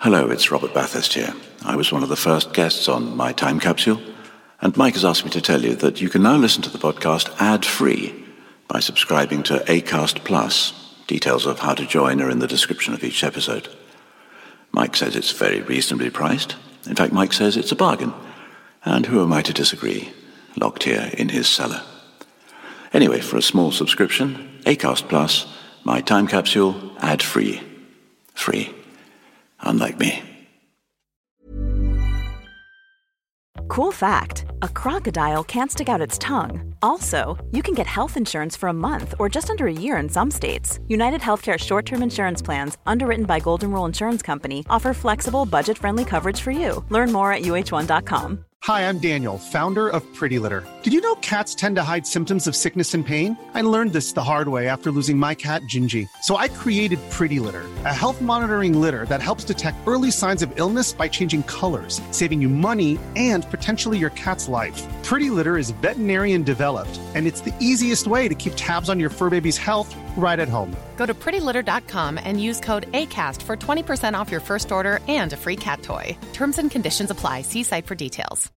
Hello, it's Robert Bathurst here. I was one of the first guests on My Time Capsule, and Mike has asked me to tell you that you can now listen to the podcast ad-free by subscribing to Acast Plus. Details of how to join are in the description of each episode. Mike says it's very reasonably priced. In fact, Mike says it's a bargain. And who am I to disagree? Locked here in his cellar. Anyway, for a small subscription, Acast Plus, My Time Capsule, ad-free. Free. Unlike me. Cool fact, a crocodile can't stick out its tongue. Also, you can get health insurance for a month or just under a year in some states. United Healthcare short-term insurance plans, underwritten by Golden Rule Insurance Company, offer flexible, budget-friendly coverage for you. Learn more at uh1.com. Hi, I'm Daniel, founder of Pretty Litter. Did you know cats tend to hide symptoms of sickness and pain? I learned this the hard way after losing my cat, Gingy. So I created Pretty Litter, a health monitoring litter that helps detect early signs of illness by changing colors, saving you money and potentially your cat's life. Pretty Litter is veterinarian developed, and it's the easiest way to keep tabs on your fur baby's health right at home. Go to prettylitter.com and use code ACAST for 20% off your first order and a free cat toy. Terms and conditions apply. See site for details.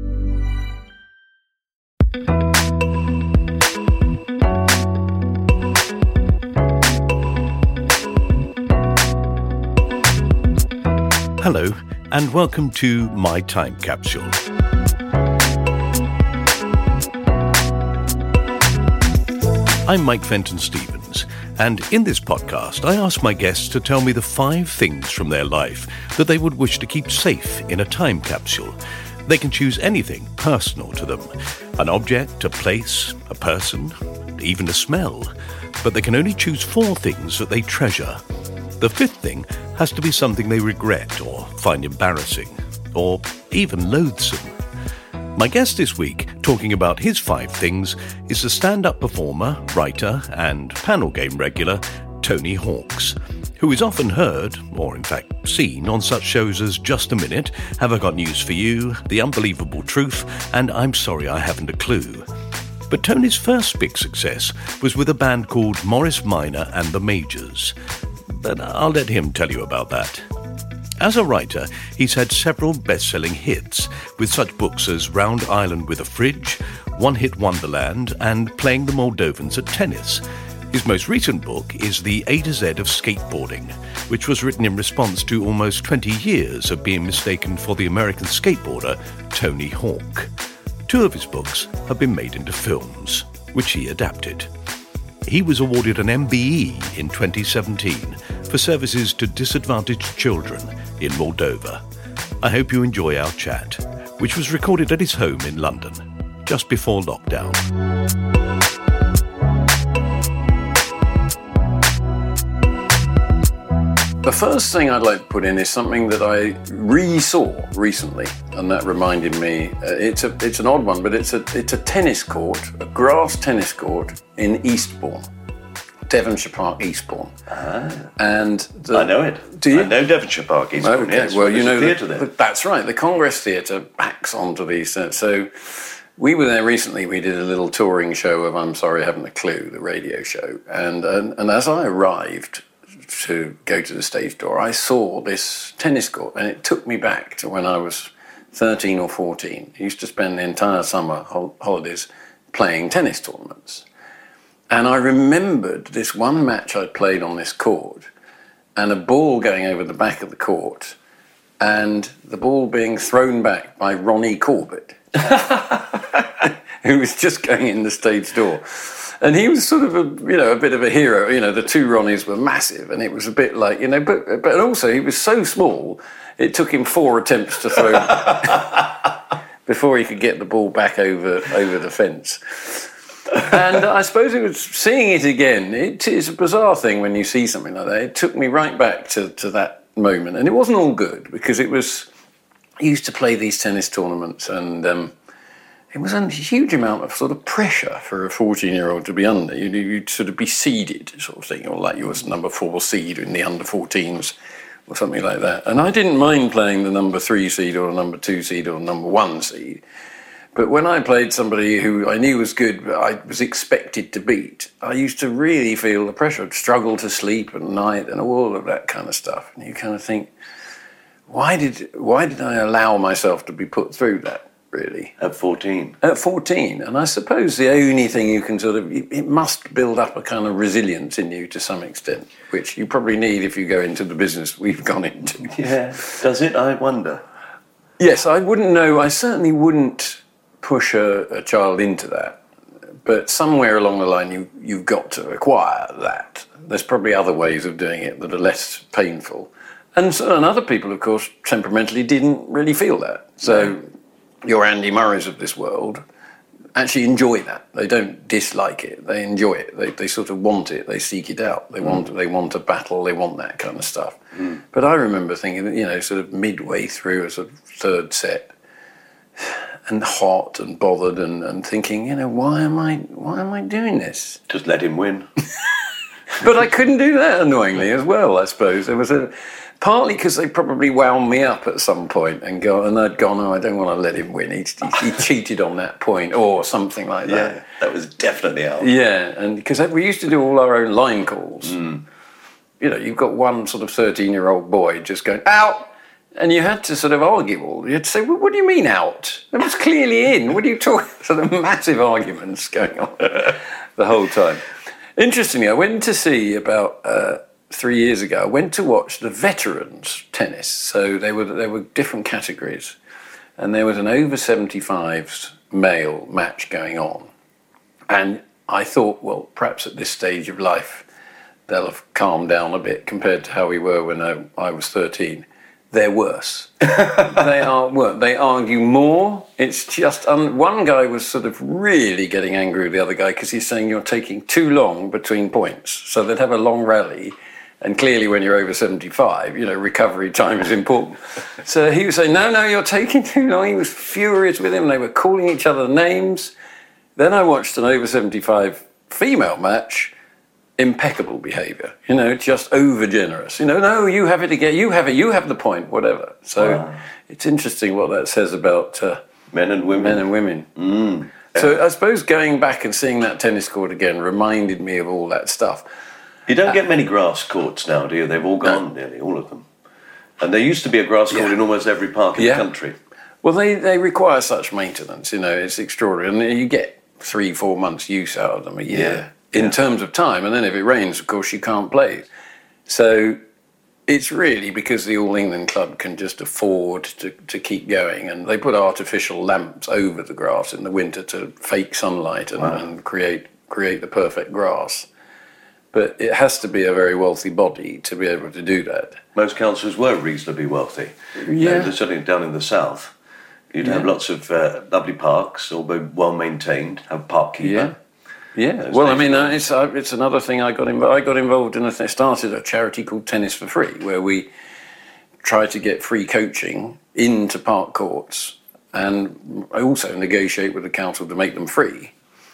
Hello, and welcome to My Time Capsule. I'm Mike Fenton-Stevens, and in this podcast I ask my guests to tell me the 5 things from their life that they would wish to keep safe in a time capsule. They can choose anything personal to them, an object, a place, a person, even a smell, but they can only choose 4 things that they treasure. The 5th thing has to be something they regret or find embarrassing, or even loathsome. My guest this week, talking about his 5 things, is the stand-up performer, writer, and panel game regular, Tony Hawks, who is often heard, or in fact seen, on such shows as Just a Minute, Have I Got News for You, The Unbelievable Truth, and I'm Sorry I Haven't a Clue. But Tony's first big success was with a band called Morris Minor and the Majors. But I'll let him tell you about that. As a writer, he's had several best-selling hits, with such books as Round Island with a Fridge, One Hit Wonderland, and Playing the Moldovans at Tennis. His most recent book is The A to Z of Skateboarding, which was written in response to almost 20 years of being mistaken for the American skateboarder Tony Hawk. 2 of his books have been made into films, which he adapted. He was awarded an MBE in 2017 for services to disadvantaged children in Moldova. I hope you enjoy our chat, which was recorded at his home in London, just before lockdown. The first thing I'd like to put in is something that I re-saw recently, and that reminded me, it's an odd one, but it's a tennis court, a grass tennis court in Eastbourne, Devonshire Park, Eastbourne. And I know it. Do you? I know Devonshire Park, Eastbourne, okay. yes. Well, you know, that's right, the Congress Theatre backs onto these. So we were there recently, we did a little touring show of I'm Sorry I Haven't a Clue, the radio show, and as I arrived to go to the stage door, I saw this tennis court, and it took me back to when I was 13 or 14. I used to spend the entire summer holidays playing tennis tournaments. And I remembered this one match I'd played on this court, and a ball going over the back of the court, and the ball being thrown back by Ronnie Corbett, who was just going in the stage door. And he was sort of a bit of a hero. You know, the 2 Ronnies were massive, and it was a bit like, but also he was so small, it took him 4 attempts to throw before he could get the ball back over the fence. And I suppose it was seeing it again. It is a bizarre thing when you see something like that. It took me right back to that moment, and it wasn't all good because I used to play these tennis tournaments, and it was a huge amount of sort of pressure for a 14-year-old to be under. You'd sort of be seeded, sort of thing, or like you was number 4 seed in the under-14s or something like that. And I didn't mind playing the number 3 seed or number 2 seed or number 1 seed. But when I played somebody who I knew was good, but I was expected to beat, I used to really feel the pressure. I'd struggle to sleep at night and all of that kind of stuff. And you kind of think, why did I allow myself to be put through that, really? At 14? At 14. And I suppose the only thing you can it must build up a kind of resilience in you to some extent, which you probably need if you go into the business we've gone into. Yeah. Does it? I wonder. Yes, I wouldn't know. I certainly wouldn't push a child into that. But somewhere along the line, you've got to acquire that. There's probably other ways of doing it that are less painful. And other people, of course, temperamentally didn't really feel that. So your Andy Murrays of this world actually enjoy that. They don't dislike it. They enjoy it. They sort of want it. They seek it out. They want a battle. They want that kind of stuff. But I remember thinking, sort of midway through a sort of third set, and hot and bothered and thinking, why am I doing this? Just let him win. But I couldn't do that, annoyingly, as well, I suppose. There was partly because they probably wound me up at some point and I'd gone, I don't want to let him win. He cheated on that point or something like that. Yeah, that was definitely out. Yeah, and because we used to do all our own line calls. You've got one sort of 13-year-old boy just going, out! And you had to sort of argue you had to say, well, what do you mean out? It was clearly in. What are you talking? Sort of massive arguments going on the whole time. Interestingly, I went to see about 3 years ago, I went to watch the veterans tennis. So there were different categories. And there was an over 75s male match going on. And I thought, well, perhaps at this stage of life, they'll have calmed down a bit compared to how we were when I was 13. They're worse. They are worse. They argue more. It's just... one guy was sort of really getting angry with the other guy because he's saying you're taking too long between points. So they'd have a long rally. And clearly when you're over 75, recovery time is important. So he was saying, no, you're taking too long. He was furious with him. They were calling each other names. Then I watched an over 75 female match. Impeccable behaviour, just over generous. No, you have it again. You have it. You have the point. Whatever. So It's interesting what that says about men and women. So I suppose going back and seeing that tennis court again reminded me of all that stuff. You don't get many grass courts now, do you? They've all gone, nearly all of them. And there used to be a grass court in almost every park in the country. Well, they require such maintenance. It's extraordinary, and you get 3-4 months use out of them a year. Yeah. In terms of time, and then if it rains, of course, you can't play. So it's really because the All England Club can just afford to keep going, and they put artificial lamps over the grass in the winter to fake sunlight and create the perfect grass. But it has to be a very wealthy body to be able to do that. Most councils were reasonably wealthy. Yeah. Certainly down in the south. You'd have lots of lovely parks, all well maintained, have a park keeper. Yeah, well, I mean, it's another thing I got involved in. I started a charity called Tennis for Free, where we try to get free coaching into park courts, and I also negotiate with the council to make them free,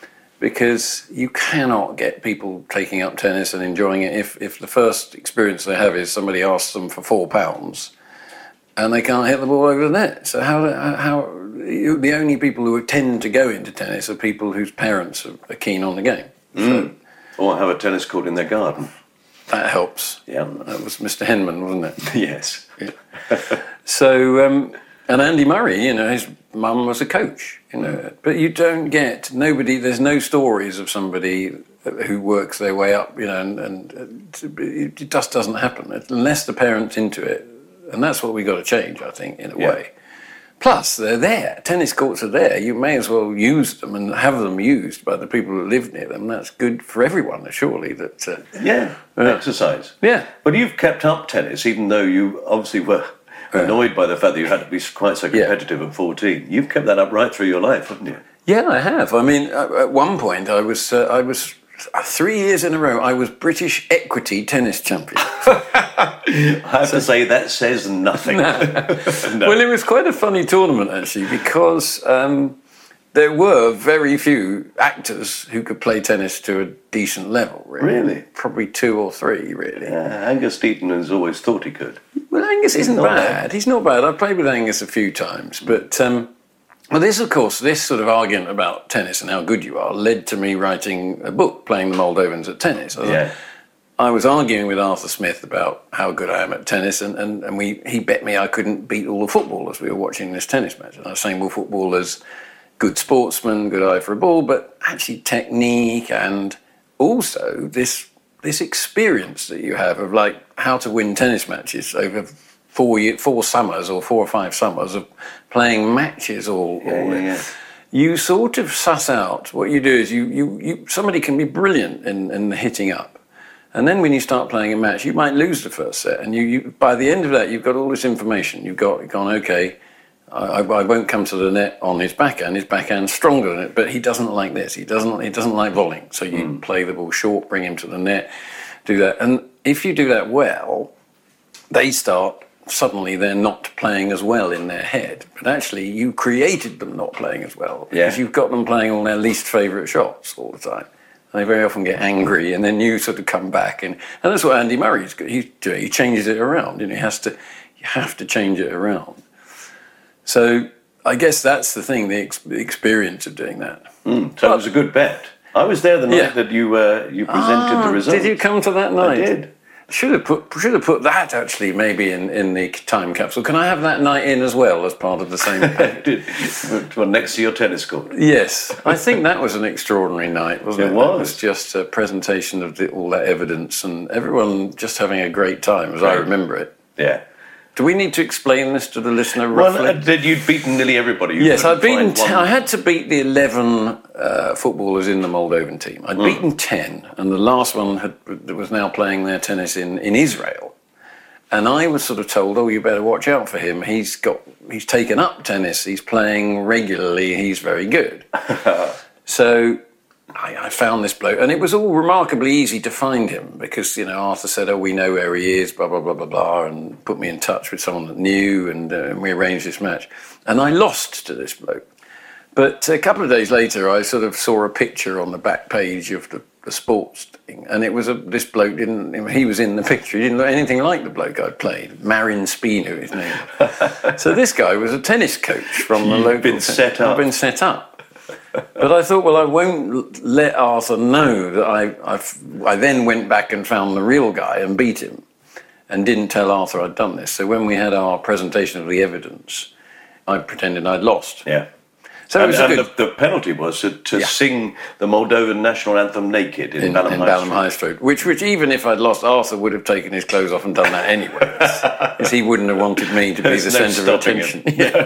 because you cannot get people taking up tennis and enjoying it if the first experience they have is somebody asks them for £4 and they can't hit the ball over the net. So how the only people who tend to go into tennis are people whose parents are keen on the game. So, or have a tennis court in their garden. That helps. Yeah. That was Mr. Henman, wasn't it? Yes. Yeah. So, and Andy Murray, his mum was a coach, but you don't get, there's no stories of somebody who works their way up, and it just doesn't happen unless the parent's into it. And that's what we got to change, I think, in a way. Plus, they're there. Tennis courts are there. You may as well use them and have them used by the people who live near them. That's good for everyone, surely. Exercise. Yeah. But you've kept up tennis, even though you obviously were annoyed by the fact that you had to be quite so competitive at 14. You've kept that up right through your life, haven't you? Yeah, I have. I mean, at one point, I was 3 years in a row, I was British equity tennis champion. I have to say, that says nothing. No. Well, it was quite a funny tournament, actually, because there were very few actors who could play tennis to a decent level, really. Really? Probably 2 or 3, really. Angus Deaton has always thought he could. Well, Angus isn't bad. He's not bad. I've played with Angus a few times, but... Well, this sort of argument about tennis and how good you are led to me writing a book, Playing the Moldovans at Tennis. I was arguing with Arthur Smith about how good I am at tennis, and he bet me I couldn't beat all the footballers. We were watching this tennis match, and I was saying, well, footballers, good sportsmen, good eye for a ball, but actually technique and also this experience that you have of like how to win tennis matches over 4 summers or 4 or 5 summers of playing matches all. You sort of suss out. What you do is you somebody can be brilliant in the hitting up. And then when you start playing a match, you might lose the first set. And you by the end of that, you've got all this information. You've gone, okay, I won't come to the net on his backhand. His backhand's stronger than it, but he doesn't like this. He doesn't like volleying. So you play the ball short, bring him to the net, do that. And if you do that well, suddenly they're not playing as well in their head. But actually, you created them not playing as well. Because you've got them playing all their least favourite shots all the time. They very often get angry, and then you sort of come back, and that's what Andy Murray's good. He changes it around. You have to change it around. So I guess that's the thing, the experience of doing that. So it was a good bet. I was there the night that you presented the results. Did you come to that night? I did. Should have put that actually maybe in the time capsule. Can I have that night in as well as part of the same package? Well, next to your tennis court. Yes, I think that was an extraordinary night, wasn't it? It was. It was just a presentation of all that evidence and everyone just having a great time, as I remember it. Yeah. Do we need to explain this to the listener roughly? Well, you'd beaten nearly everybody. Yes, I'd beaten 10. I had to beat the 11 footballers in the Moldovan team. I'd beaten 10, and the last one was now playing their tennis in Israel. And I was sort of told, oh, you better watch out for him. He's taken up tennis. He's playing regularly. He's very good. So I found this bloke, and it was all remarkably easy to find him because, Arthur said, oh, we know where he is, blah, blah, blah, blah, blah, and put me in touch with someone that knew, and we arranged this match. And I lost to this bloke. But a couple of days later, I sort of saw a picture on the back page of the sports thing, and it was this bloke he was in the picture. He didn't look anything like the bloke I played, Marin Spinu, his name. So this guy was a tennis coach from the local. I've been set up. But I thought, well, I won't let Arthur know that I then went back and found the real guy and beat him and didn't tell Arthur I'd done this. So when we had our presentation of the evidence, I pretended I'd lost. Yeah. So the penalty was to sing the Moldovan national anthem naked in Balham High Street. Which even if I'd lost, Arthur would have taken his clothes off and done that anyway. Because he wouldn't have wanted me to be the centre of attention.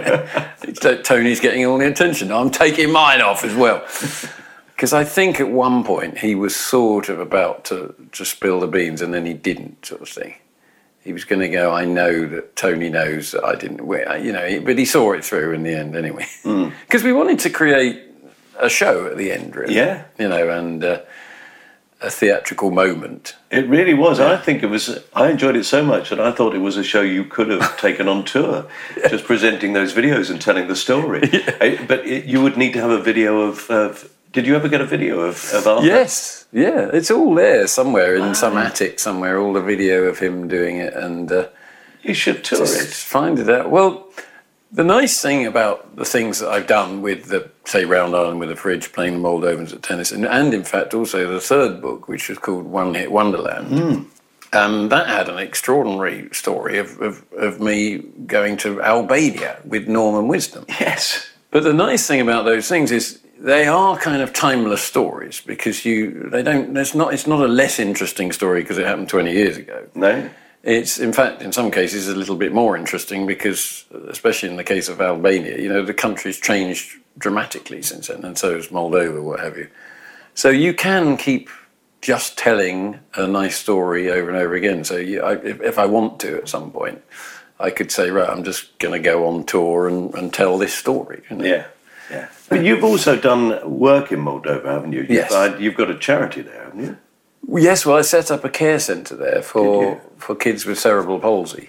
Tony's getting all the attention. I'm taking mine off as well. Because I think at one point he was sort of about to spill the beans and then he didn't, sort of thing. He was going to go, I know that Tony knows that I didn't win, but he saw it through in the end anyway. Because we wanted to create a show at the end, really. Yeah. And a theatrical moment. It really was. Yeah. I enjoyed it so much that I thought it was a show you could have taken on tour, just presenting those videos and telling the story. Yeah. But you would need to have a video of did you ever get a video of Arthur? Yes, yeah, it's all there somewhere in some attic somewhere, all the video of him doing it, and you should tour it. Find it out. Well, the nice thing about the things that I've done with say Round Island with the Fridge, playing the Moldovans at tennis, and in fact also the third book, which was called One Hit Wonderland, that had an extraordinary story of me going to Albania with Norman Wisdom. Yes. But the nice thing about those things is they are kind of timeless stories because it's not a less interesting story because it happened 20 years ago. No. It's, in fact, in some cases, a little bit more interesting because, especially in the case of Albania, the country's changed dramatically since then, and so has Moldova, what have you. So you can keep just telling a nice story over and over again. So if I want to at some point, I could say, right, I'm just going to go on tour and tell this story. Yeah. Yeah. But you've also done work in Moldova, haven't you? Yes. You've got a charity there, haven't you? Yes, well, I set up a care centre there for kids with cerebral palsy,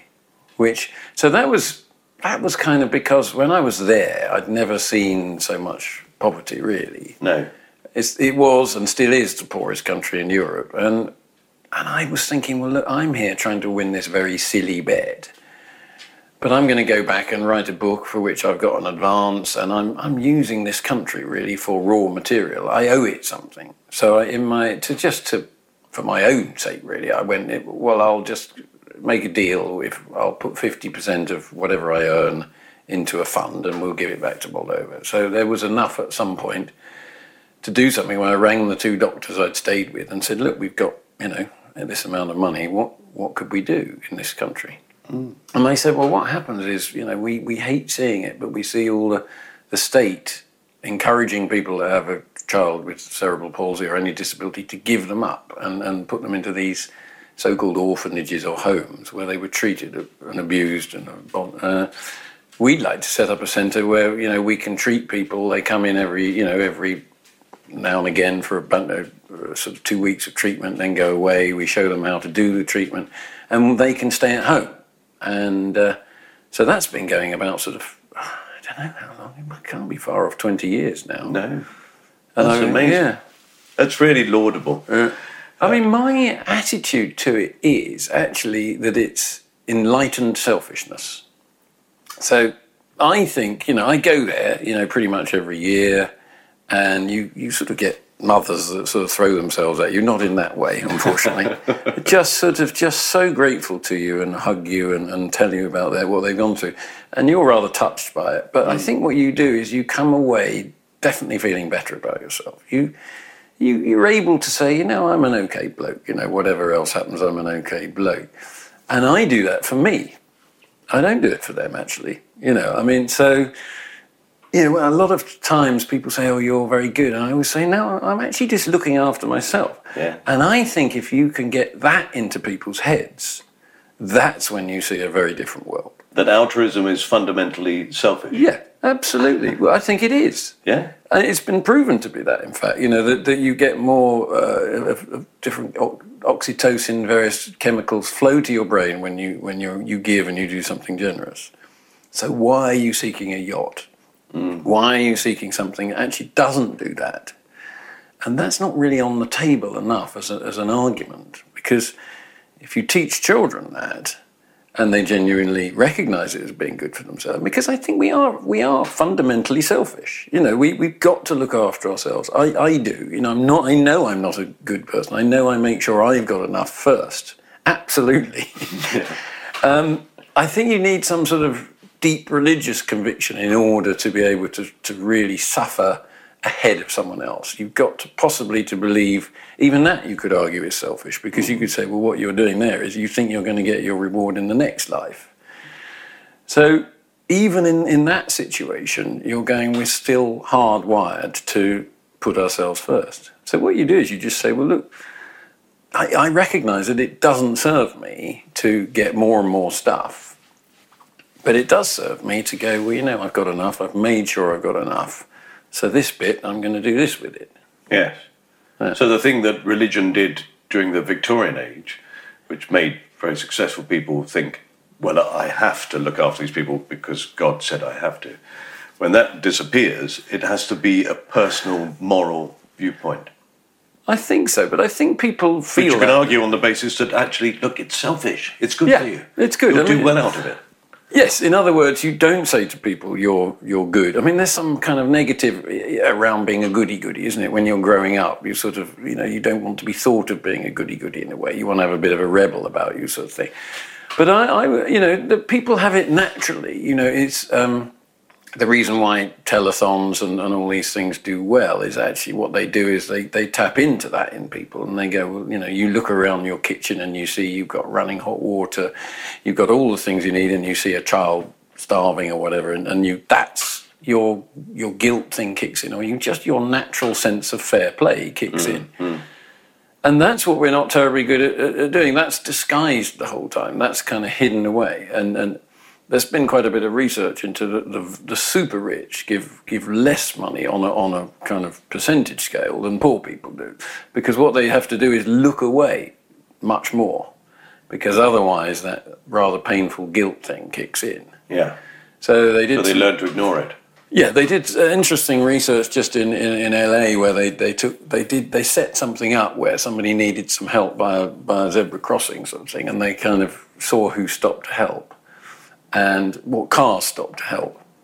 so that was kind of because when I was there, I'd never seen so much poverty, really. No. It was and still is the poorest country in Europe. And I was thinking, well, look, I'm here trying to win this very silly bet. But I'm going to go back and write a book for which I've got an advance, and I'm using this country really for raw material. I owe it something. So to for my own sake, really, I went, well, I'll just make a deal. I'll put 50% of whatever I earn into a fund and we'll give it back to Moldova. So there was enough at some point to do something when I rang the 2 doctors I'd stayed with and said, look, we've got, this amount of money. What could we do in this country? And they said, well, what happens is, we hate seeing it, but we see all the state encouraging people to have a child with cerebral palsy or any disability to give them up and put them into these so-called orphanages or homes where they were treated and abused. And we'd like to set up a centre where, we can treat people. They come in every now and again for sort of 2 weeks of treatment, then go away. We show them how to do the treatment and they can stay at home. And so that's been going about sort of, I don't know how long, it can't be far off 20 years now. No. That's amazing. Yeah. That's really laudable. I mean, my attitude to it is actually that it's enlightened selfishness. So I think, I go there, pretty much every year, and you sort of get mothers that sort of throw themselves at you, not in that way, unfortunately, just so grateful to you and hug you and tell you about what they've gone through. And you're rather touched by it. But I think what you do is you come away definitely feeling better about yourself. You're able to say, I'm an okay bloke, whatever else happens, I'm an okay bloke. And I do that for me. I don't do it for them, actually. A lot of times people say, oh, you're very good. And I always say, no, I'm actually just looking after myself. Yeah. And I think if you can get that into people's heads, that's when you see a very different world. That altruism is fundamentally selfish. Yeah, absolutely. Well, I think it is. Yeah. And it's been proven to be that, in fact, that you get more of different oxytocin, various chemicals flow to your brain when you give and you do something generous. So why are you seeking a yacht? Why are you seeking something that actually doesn't do that? And that's not really on the table enough as an argument, because if you teach children that and they genuinely recognise it as being good for themselves, because I think we are fundamentally selfish. We've got to look after ourselves. I do. I know I'm not a good person. I know I make sure I've got enough first. Absolutely. I think you need some sort of deep religious conviction in order to be able to really suffer ahead of someone else. You've got to possibly to believe, even that you could argue is selfish, because you could say, well, what you're doing there is you think you're going to get your reward in the next life. So even in that situation, you're going, we're still hardwired to put ourselves first. So what you do is you just say, well, look, I recognise that it doesn't serve me to get more and more stuff. But it does serve me to go, well, I've got enough. I've made sure I've got enough. So this bit, I'm going to do this with it. Yes. Yeah. So the thing that religion did during the Victorian age, which made very successful people think, well, I have to look after these people because God said I have to. When that disappears, it has to be a personal, moral viewpoint. I think so, but I think people feel But you can argue on the basis that actually, look, it's selfish. It's good for you. It's good. You'll do well out of it. Yes, in other words, you don't say to people, you're good. I mean, there's some kind of negative around being a goody-goody, isn't it? When you're growing up, you sort of, you don't want to be thought of being a goody-goody in a way. You want to have a bit of a rebel about you sort of thing. But the people have it naturally. It's the reason why telethons and all these things do well is actually what they do is they tap into that in people, and they go, well, you look around your kitchen and you see you've got running hot water, you've got all the things you need, and you see a child starving or whatever, and that's your guilt thing kicks in, or your natural sense of fair play kicks in. And that's what we're not terribly good at doing. That's disguised the whole time. That's kind of hidden away. And there's been quite a bit of research into the super rich give less money on a kind of percentage scale than poor people do, because what they have to do is look away much more, because otherwise that rather painful guilt thing kicks in. Yeah. So they learn to ignore it. Yeah, they did interesting research just in LA where they set something up where somebody needed some help by a zebra crossing sort of thing, and they kind of saw who stopped to help and what cars stopped to help.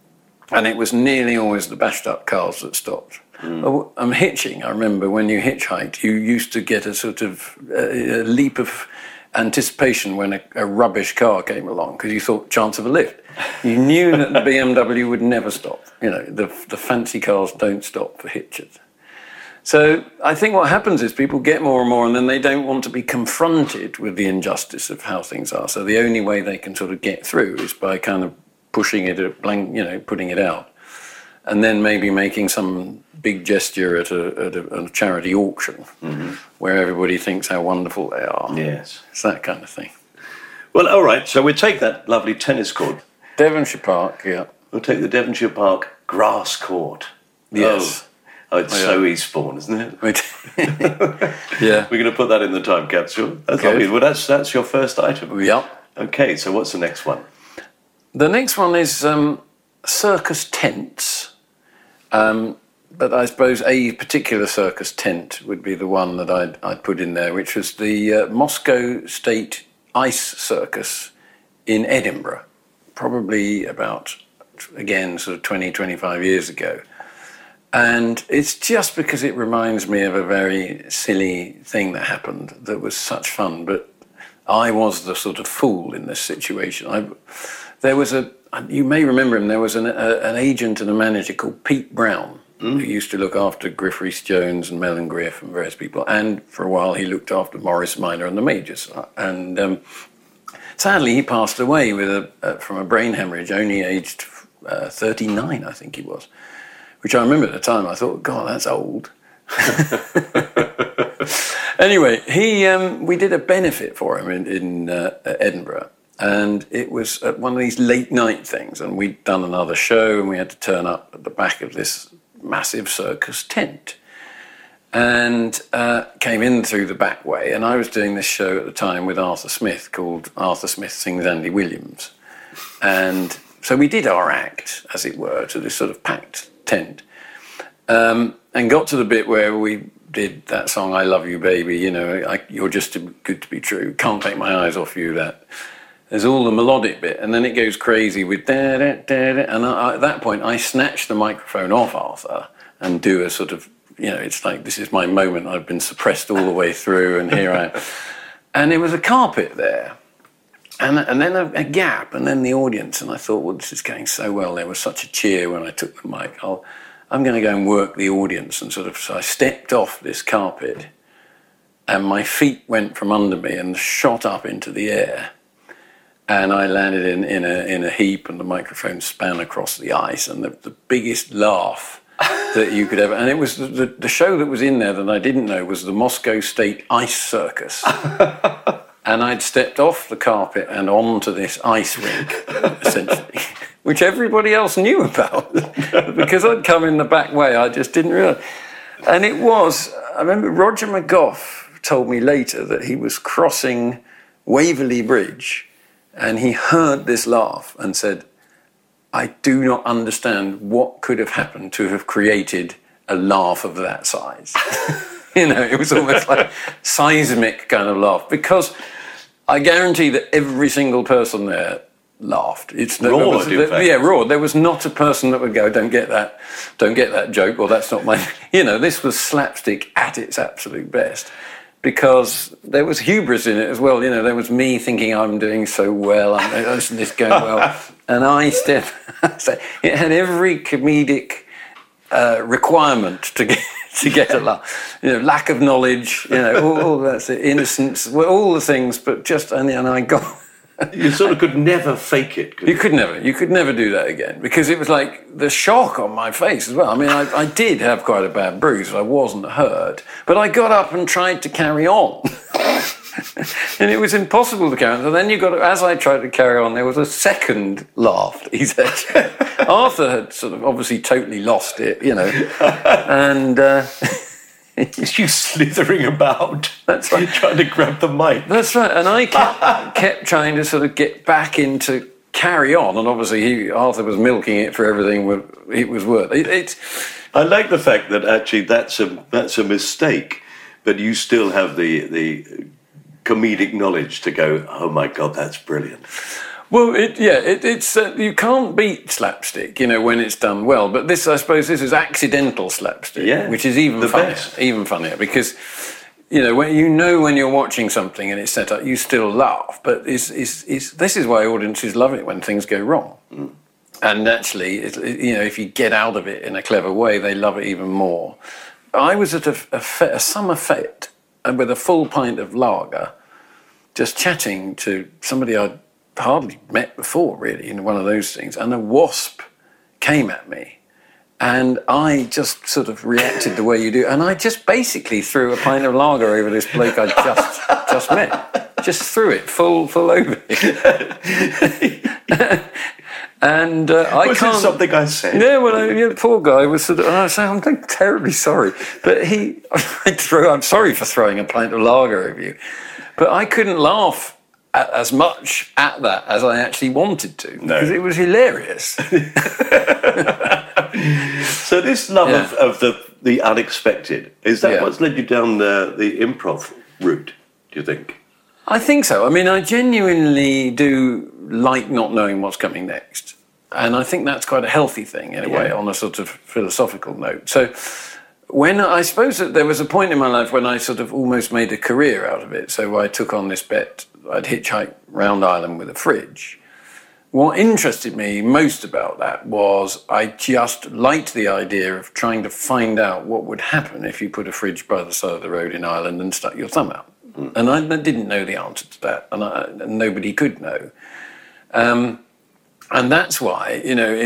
And it was nearly always the bashed-up cars that stopped. Hitching, I remember when you hitchhiked, you used to get a sort of a leap of anticipation when a rubbish car came along, because you thought, chance of a lift. You knew that the BMW would never stop. The fancy cars don't stop for hitchers. So I think what happens is people get more and more, and then they don't want to be confronted with the injustice of how things are. So the only way they can sort of get through is by kind of pushing it putting it out. And then maybe making some big gesture at a charity auction where everybody thinks how wonderful they are. Yes. It's that kind of thing. Well, all right, so we'll take that lovely tennis court. Devonshire Park, yeah. We'll take the Devonshire Park grass court. Yes. Oh, it's so Eastbourne, isn't it? Yeah. We're going to put that in the time capsule. That's lovely. Well, that's your first item. Yeah. Okay, so what's the next one? The next one is circus tents. But I suppose a particular circus tent would be the one that I'd put in there, which was the Moscow State Ice Circus in Edinburgh, probably about, again, sort of 20, 25 years ago. And it's just because it reminds me of a very silly thing that happened that was such fun, but I was the sort of fool in this situation. You may remember him, there was an agent and a manager called Pete Brown, who used to look after Griff Rhys-Jones and Mel and Griff and various people, and for a while he looked after Maurice Minor and the Majors. And sadly he passed away from a brain hemorrhage, only aged 39, I think he was, which I remember at the time. I thought, God, that's old. Anyway, we did a benefit for him in Edinburgh. And it was one of these late night things, and we'd done another show, and we had to turn up at the back of this massive circus tent, and came in through the back way. And I was doing this show at the time with Arthur Smith, called Arthur Smith Sings Andy Williams. And so we did our act, as it were, to this sort of packed tent, and got to the bit where we did that song, I Love You Baby, you're just too good to be true, can't take my eyes off you, that... There's all the melodic bit, and then it goes crazy with da-da-da-da, and at that point I snatch the microphone off Arthur and do a sort of, it's like, this is my moment, I've been suppressed all the way through, and here I am. And there was a carpet there, and then a gap, and then the audience, and I thought, well, this is going so well. There was such a cheer when I took the mic. I'm going to go and work the audience, and so I stepped off this carpet, and my feet went from under me and shot up into the air. And I landed in a heap, and the microphone span across the ice, and the biggest laugh that you could ever... And it was the show that was in there that I didn't know was the Moscow State Ice Circus. And I'd stepped off the carpet and onto this ice rink, essentially, which everybody else knew about. Because I'd come in the back way, I just didn't realise. And it was... I remember Roger McGough told me later that he was crossing Waverley Bridge, and he heard this laugh and said, I do not understand what could have happened to have created a laugh of that size. It was almost like seismic kind of laugh, because I guarantee that every single person there laughed. Roared, in fact. Yeah, roared. There was not a person that would go, don't get that joke, or that's not my... This was slapstick at its absolute best. Because there was hubris in it as well. There was me thinking I'm doing so well, isn't this going well? And it had every comedic requirement to get a laugh. Lack of knowledge, all that's it, innocence, all the things, but just, and I got... You sort of could never fake it, could you? You could never do that again, because it was like the shock on my face as well. I mean, I did have quite a bad bruise. I wasn't hurt, but I got up and tried to carry on. And it was impossible to carry on. So then as I tried to carry on, there was a second laugh, he said. Arthur had sort of obviously totally lost it, and... You slithering about. That's right. Trying to grab the mic. That's right. And I kept trying to sort of get back into carry on. And obviously Arthur was milking it for everything it was worth. I like the fact that actually that's a mistake, but you still have the comedic knowledge to go, oh my God, that's brilliant. Well, it's you can't beat slapstick, when it's done well. But this, I suppose, is accidental slapstick, which is even funnier, because when you're watching something and it's set up, you still laugh. But this is why audiences love it when things go wrong. Mm. And actually, if you get out of it in a clever way, they love it even more. I was at a summer fete with a full pint of lager, just chatting to somebody I'd hardly met before, really, in one of those things, and a wasp came at me, and I just sort of reacted the way you do, and I just basically threw a pint of lager over this bloke I just met, just threw it full over him. And I can't. Was it something I said? Yeah, well, the poor guy was sort of. And I said, I'm terribly sorry, but I'm sorry for throwing a pint of lager over you, but I couldn't laugh as much at that as I actually wanted to, because it was hilarious. So this love of the unexpected, is that what's led you down the improv route, do you think? I think so. I mean, I genuinely do like not knowing what's coming next. And I think that's quite a healthy thing, in a way, on a sort of philosophical note. So I suppose that there was a point in my life when I sort of almost made a career out of it. So I took on this bet. I'd hitchhike round Ireland with a fridge. What interested me most about that was I just liked the idea of trying to find out what would happen if you put a fridge by the side of the road in Ireland and stuck your thumb out. Mm. And I didn't know the answer to that, and nobody could know. And that's why,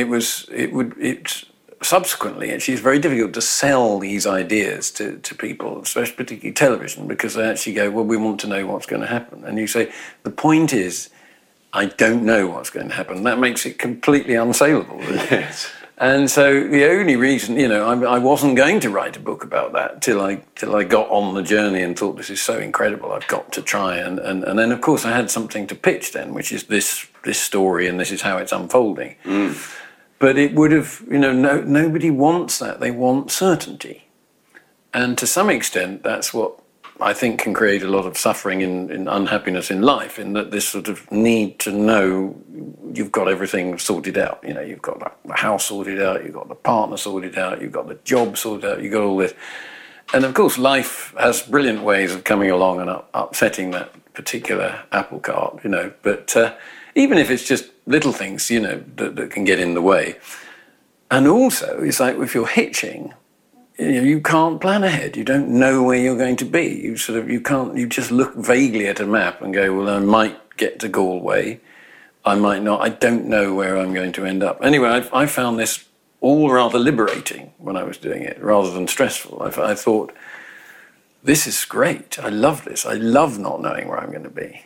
subsequently, actually, it's very difficult to sell these ideas to people, especially particularly television, because they actually go, well, we want to know what's going to happen. And you say, the point is, I don't know what's going to happen. That makes it completely unsaleable. Really. Yes. And so the only reason, I wasn't going to write a book about that till I got on the journey and thought, this is so incredible, I've got to try. And then, of course, I had something to pitch then, which is this story, and this is how it's unfolding. Mm. But it would have, nobody wants that. They want certainty. And to some extent, that's what I think can create a lot of suffering in unhappiness in life, in that this sort of need to know you've got everything sorted out. You've got the house sorted out, you've got the partner sorted out, you've got the job sorted out, you've got all this. And of course, life has brilliant ways of coming along and upsetting that particular apple cart, But even if it's just little things, that can get in the way. And also, it's like if you're hitching, you can't plan ahead. You don't know where you're going to be. You just look vaguely at a map and go, well, I might get to Galway. I might not. I don't know where I'm going to end up. Anyway, I found this all rather liberating when I was doing it, rather than stressful. I thought, this is great. I love this. I love not knowing where I'm going to be.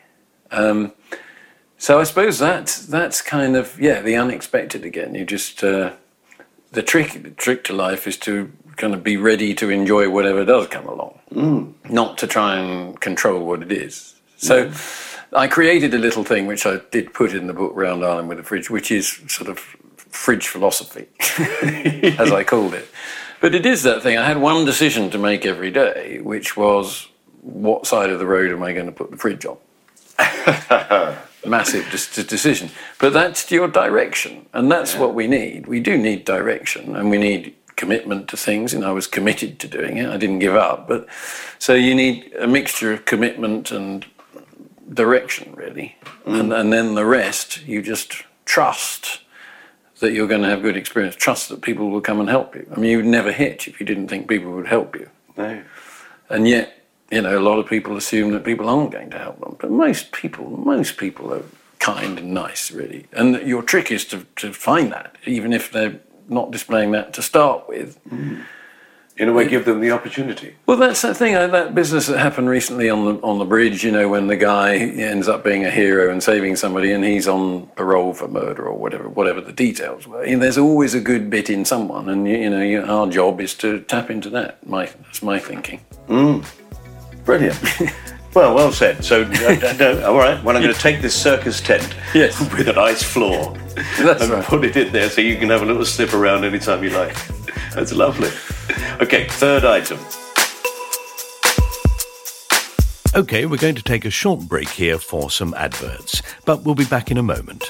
So I suppose that's kind of, the unexpected again. You just, the trick to life is to kind of be ready to enjoy whatever does come along, not to try and control what it is. So I created a little thing which I did put in the book Round Ireland with a Fridge, which is sort of fridge philosophy, as I called it. But it is that thing. I had one decision to make every day, which was, what side of the road am I going to put the fridge on? Massive decision. But that's your direction, and that's what we need. We do need direction, and we need commitment to things, and I was committed to doing it. I didn't give up. But so you need a mixture of commitment and direction, really. And then the rest, you just trust that you're going to have good experience, trust that people will come and help you. I mean, you'd never hitch if you didn't think people would help you. No. And yet, a lot of people assume that people aren't going to help them. But most people are kind and nice, really. And your trick is to find that, even if they're not displaying that to start with. Mm. In a way, give them the opportunity. Well, that's that thing, that business that happened recently on the bridge, when the guy ends up being a hero and saving somebody and he's on parole for murder or whatever the details were. There's always a good bit in someone, and our job is to tap into that. That's my thinking. Brilliant. Well said. So, all right, well, I'm going to take this circus tent with a nice floor and put it in there so you can have a little slip around anytime you like. That's lovely. Okay, third item. OK, we're going to take a short break here for some adverts, but we'll be back in a moment.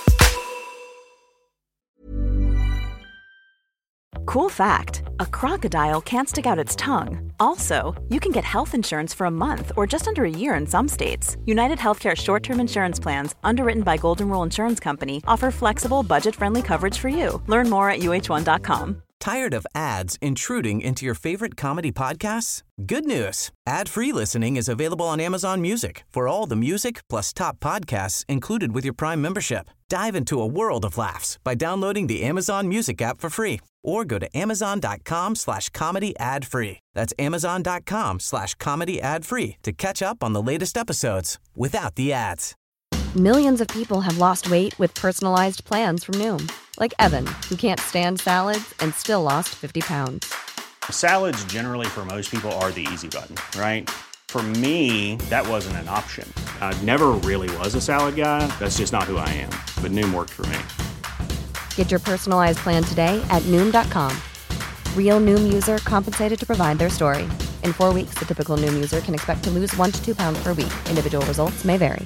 Cool fact, a crocodile can't stick out its tongue. Also, you can get health insurance for a month or just under a year in some states. United Healthcare short-term insurance plans, underwritten by Golden Rule Insurance Company, offer flexible, budget-friendly coverage for you. Learn more at uh1.com. Tired of ads intruding into your favorite comedy podcasts? Good news. Ad-free listening is available on Amazon Music for all the music plus top podcasts included with your Prime membership. Dive into a world of laughs by downloading the Amazon Music app for free or go to amazon.com/comedy ad-free. That's amazon.com/comedy ad-free to catch up on the latest episodes without the ads. Millions of people have lost weight with personalized plans from Noom. Like Evan, who can't stand salads and still lost 50 pounds. Salads generally for most people are the easy button, right? For me, that wasn't an option. I never really was a salad guy. That's just not who I am. But Noom worked for me. Get your personalized plan today at Noom.com. Real Noom user compensated to provide their story. In 4 weeks, the typical Noom user can expect to lose 1 to 2 pounds per week. Individual results may vary.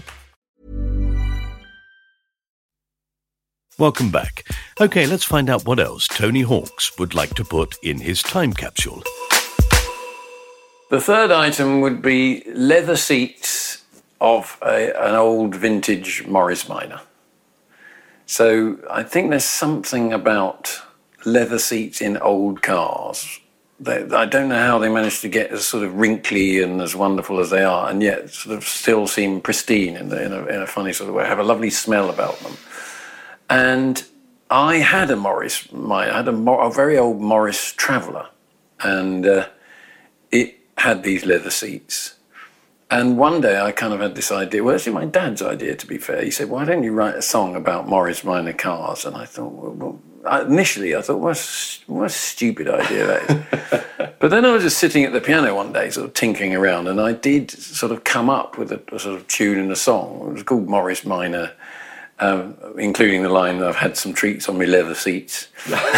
Welcome back. OK, let's find out what else Tony Hawks would like to put in his time capsule. The third item would be leather seats of an old vintage Morris Minor. So I think there's something about leather seats in old cars. I don't know how they managed to get as sort of wrinkly and as wonderful as they are, and yet sort of still seem pristine in a funny sort of way, have a lovely smell about them. And I had a Morris Minor, I had a very old Morris Traveller, and it had these leather seats. And one day I kind of had this idea, well, actually my dad's idea, to be fair. He said, why don't you write a song about Morris Minor cars? And I thought, initially I thought, what a stupid idea that is. But then I was just sitting at the piano one day, sort of tinkering around, and I did sort of come up with a sort of tune in a song. It was called Morris Minor, including the line, I've had some treats on my leather seats.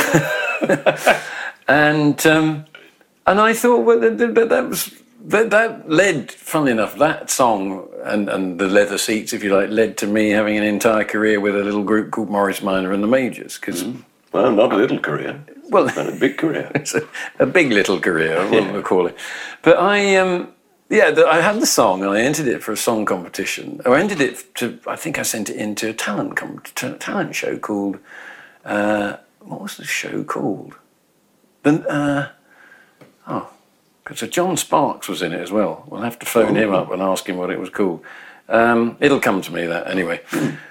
and I thought, well, that led, funnily enough, that song and the leather seats, if you like, led to me having an entire career with a little group called Morris Minor and the Majors. Cause, Well, not a little career. Well, a big career. It's a big little career, I wouldn't call it. But I had the song and I entered it for a song competition. I entered it to, I think I sent it into a talent show called, what was the show called? Because John Sparks was in it as well. We'll have to phone him up and ask him what it was called. It'll come to me, that anyway.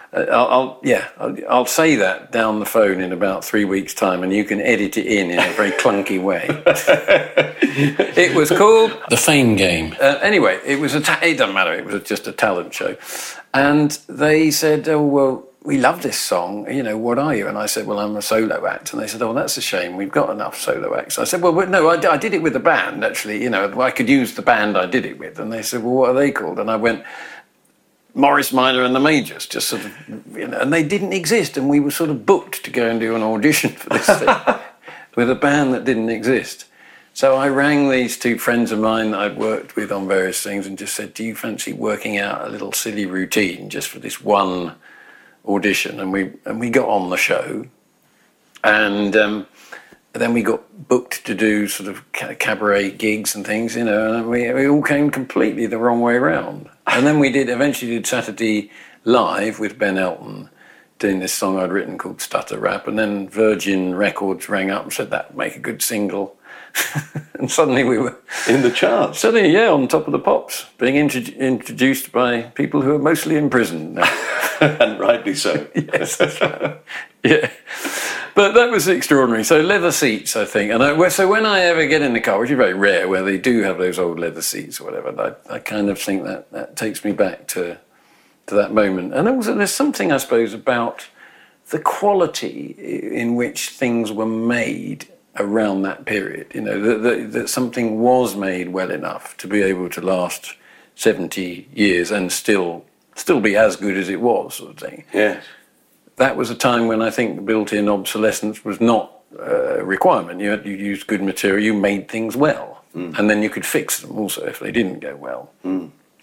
I'll say that down the phone in about 3 weeks' time, and you can edit it in a very clunky way. It was called The Fame Game. Anyway, it doesn't matter. It was just a talent show, and they said, "Oh well, we love this song. You know, what are you?" And I said, "Well, I'm a solo act." And they said, "Oh, that's a shame. We've got enough solo acts." I said, "Well, no, I did it with a band actually. You know, I could use the band I did it with." And they said, "Well, what are they called?" And I went, Morris Minor and the Majors, just sort of, you know, and they didn't exist, and we were sort of booked to go and do an audition for this thing with a band that didn't exist. So I rang these two friends of mine that I'd worked with on various things and just said, "Do you fancy working out a little silly routine just for this one audition?" And we got on the show, and then we got booked to do sort of cabaret gigs and things, you know, and we all came completely the wrong way around. And then we eventually did Saturday Live with Ben Elton, doing this song I'd written called Stutter Rap, and then Virgin Records rang up and said that would make a good single. And suddenly we were in the charts. Suddenly, yeah, on top of the pops, being introduced by people who are mostly in prison now. And rightly so. Yes, that's right. Yeah. But that was extraordinary. So leather seats, I think. And so when I ever get in the car, which is very rare, where they do have those old leather seats or whatever, I kind of think that takes me back to that moment. And also there's something, I suppose, about the quality in which things were made around that period. You know, that something was made well enough to be able to last 70 years and still be as good as it was, sort of thing. Yes. That was a time when I think built-in obsolescence was not a requirement. You used good material, you made things well, and then you could fix them also if they didn't go well.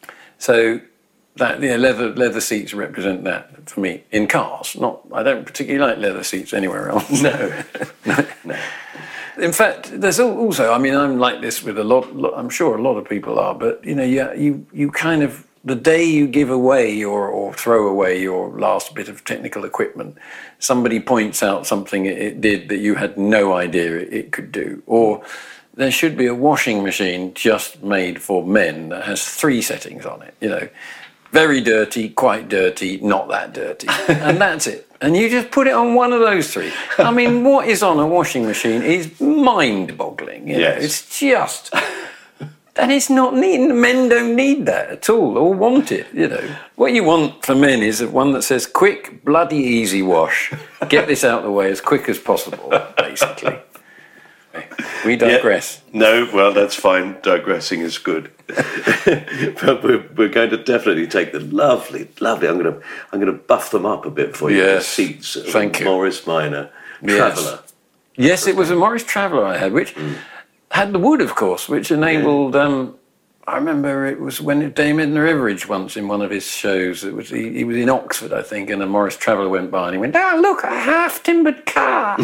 So that leather seats represent that for me in cars. I don't particularly like leather seats anywhere else. No. In fact, there's also, I mean, I'm like this with a lot. I'm sure a lot of people are, but you kind of, the day you give away or throw away your last bit of technical equipment, somebody points out something it did that you had no idea it could do. Or there should be a washing machine just made for men that has 3 settings on it, very dirty, quite dirty, not that dirty. And that's it. And you just put it on one of those 3. I mean, what is on a washing machine is mind-boggling. Yes. It's just... And it's not neat. Men don't need that at all or want it, What you want for men is one that says, quick, bloody easy wash. Get this out of the way as quick as possible, basically. We digress. Yeah. No, well, that's fine. Digressing is good. But we're going to definitely take the lovely. I'm going to buff them up a bit for you. Yes. The seats. Thank you. Morris Minor Traveller. Yes, it was a Morris Traveller I had, which had the wood, of course, which enabled. I remember it was when Dame Edna Everage once in one of his shows. It was he was in Oxford, I think, and a Morris Traveller went by and he went, "Oh, look, a half-timbered car."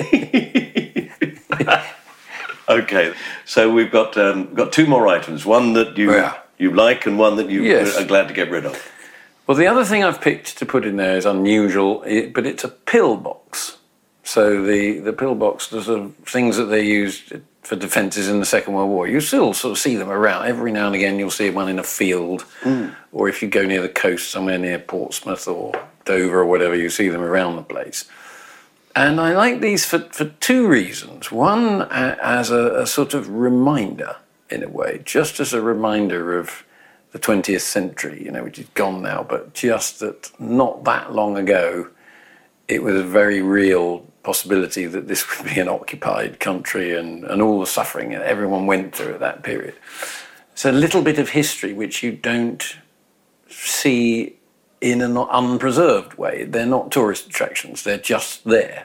Okay, so we've got 2 more items. One that you like and one that you are glad to get rid of. Well, the other thing I've picked to put in there is unusual, but it's a pillbox. So the pillbox, the sort of things that they used for defences in the Second World War, you still sort of see them around. Every now and again you'll see one in a field, or if you go near the coast, somewhere near Portsmouth or Dover or whatever, you see them around the place. And I like these for 2 reasons. One, as a sort of reminder, in a way, just as a reminder of the 20th century, which is gone now, but just that not that long ago, it was a very real possibility that this would be an occupied country and all the suffering that everyone went through at that period. It's a little bit of history which you don't see in an unpreserved way. They're not tourist attractions, they're just there.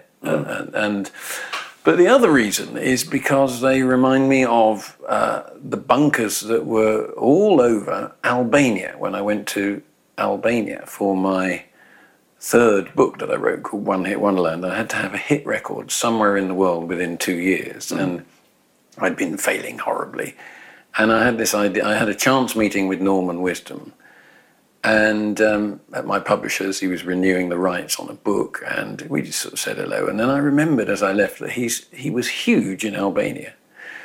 But the other reason is because they remind me of the bunkers that were all over Albania when I went to Albania for my 3rd book that I wrote called One Hit Wonderland. I had to have a hit record somewhere in the world within 2 years, and I'd been failing horribly. And I had this idea, I had a chance meeting with Norman Wisdom, and at my publisher's, he was renewing the rights on a book, and we just sort of said hello. And then I remembered as I left that he was huge in Albania.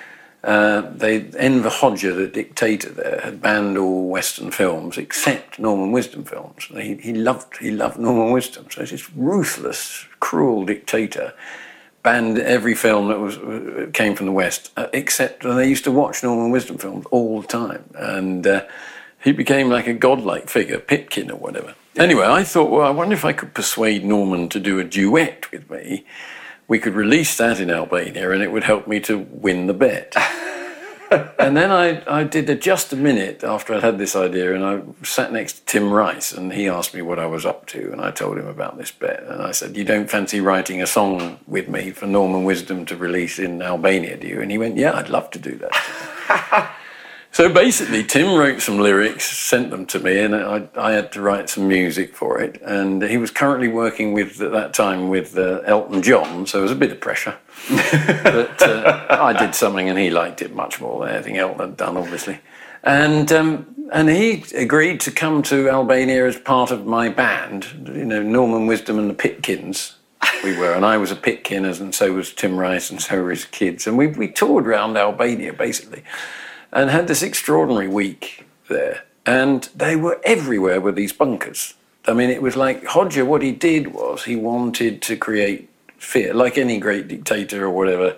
Enver Hoxha, the dictator there, had banned all Western films except Norman Wisdom films. He loved Norman Wisdom. So this ruthless, cruel dictator banned every film that came from the West, except they used to watch Norman Wisdom films all the time. And he became like a godlike figure, Pitkin or whatever. Anyway, I thought, well, I wonder if I could persuade Norman to do a duet with me. We could release that in Albania and it would help me to win the bet. And then I did just a minute after I'd had this idea, and I sat next to Tim Rice, and he asked me what I was up to, and I told him about this bet. And I said, "You don't fancy writing a song with me for Norman Wisdom to release in Albania, do you?" And he went, "Yeah, I'd love to do that." So basically, Tim wrote some lyrics, sent them to me, and I had to write some music for it. And he was currently working with, at that time, with Elton John, so it was a bit of pressure. But I did something, and he liked it much more than anything Elton had done, obviously. And he agreed to come to Albania as part of my band, Norman Wisdom and the Pitkins. We were, and I was a Pitkin, and so was Tim Rice, and so were his kids. And we toured around Albania, basically, and had this extraordinary week there. And they were everywhere with these bunkers. I mean, it was like Hoxha, what he did was he wanted to create fear. Like any great dictator or whatever,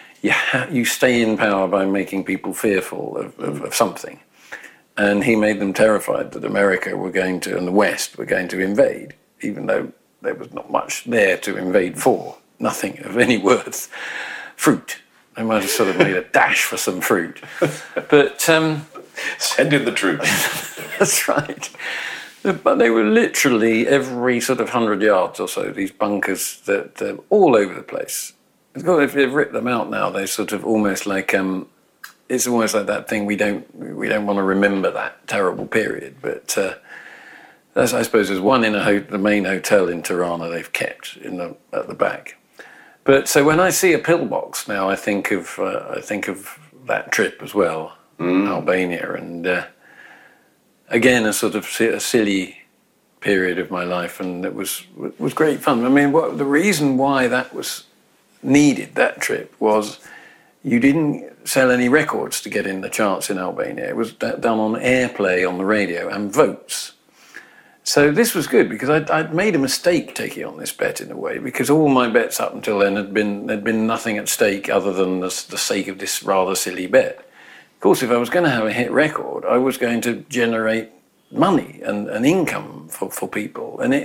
you stay in power by making people fearful of something. And he made them terrified that America and the West were going to invade, even though there was not much there to invade for. Nothing of any worth. Fruit. They might have sort of made a dash for some fruit. But send in the troops. That's right. But they were literally every sort of 100 yards or so, these bunkers that all over the place. If you've ripped them out now, they're sort of almost like it's almost like that thing we don't want to remember that terrible period. But I suppose there's one in the main hotel in Tirana they've kept at the back. But so when I see a pillbox now, I think of that trip as well, Albania, and again a sort of a silly period of my life, and it was great fun. I mean, the reason why that was needed, that trip, was you didn't sell any records to get in the charts in Albania. It was done on airplay on the radio and votes. So this was good because I'd made a mistake taking on this bet in a way, because all my bets up until then had been nothing at stake other than the sake of this rather silly bet. Of course, if I was going to have a hit record, I was going to generate money and income for people, and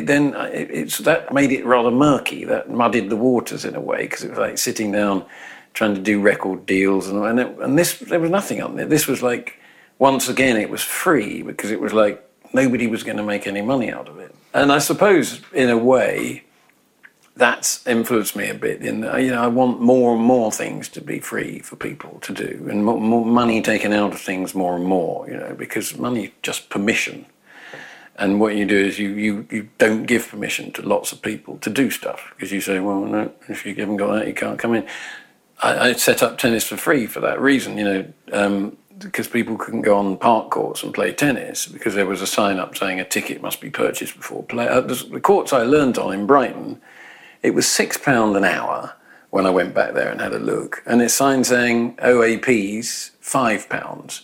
that made it rather murky. That muddied the waters in a way, because it was like sitting down trying to do record deals, and this, there was nothing on there. This was like, once again, it was free, because it was like nobody was going to make any money out of it. And I suppose in a way that's influenced me a bit in, I want more and more things to be free for people to do, and more money taken out of things more and more, because money is just permission. And what you do is you don't give permission to lots of people to do stuff, because you say, well, no, if you haven't got that, you can't come in. I set up tennis for free for that reason, because people couldn't go on park courts and play tennis because there was a sign up saying a ticket must be purchased before play. The courts I learned on in Brighton, it was £6 an hour when I went back there and had a look, and it's signed saying OAPs £5.